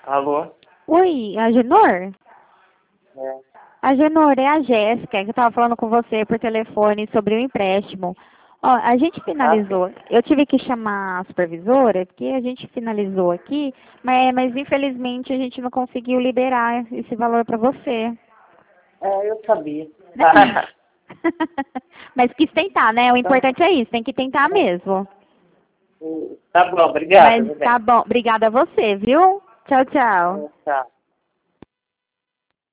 Alô? Oi, Agenor? É. Agenor, é a Jéssica, que eu estava falando com você por telefone sobre o empréstimo. Ó, a gente Ah, sim. finalizou, eu tive que chamar a supervisora, porque a gente finalizou aqui, mas infelizmente a gente não conseguiu liberar esse valor para você. É, eu sabia. Mas quis tentar, né? O Então, importante é isso, tem que tentar mesmo. tá bom, obrigado. Mas Tudo bem. tá bom, obrigada a você, viu? Tchau, tchau. Tchau.